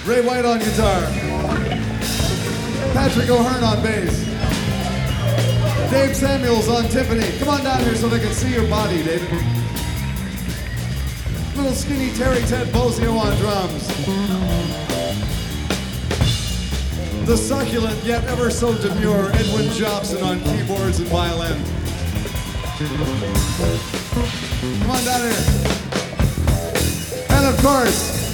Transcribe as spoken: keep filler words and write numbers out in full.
Ray White on guitar. Patrick O'Hearn on bass. Dave Samuels on timpani. Come on down here so they can see your body, David. Little skinny Terry Ted Bozio on drums. The succulent yet ever so demure Edwin Jobson on keyboards and violin. Come on down here. And of course,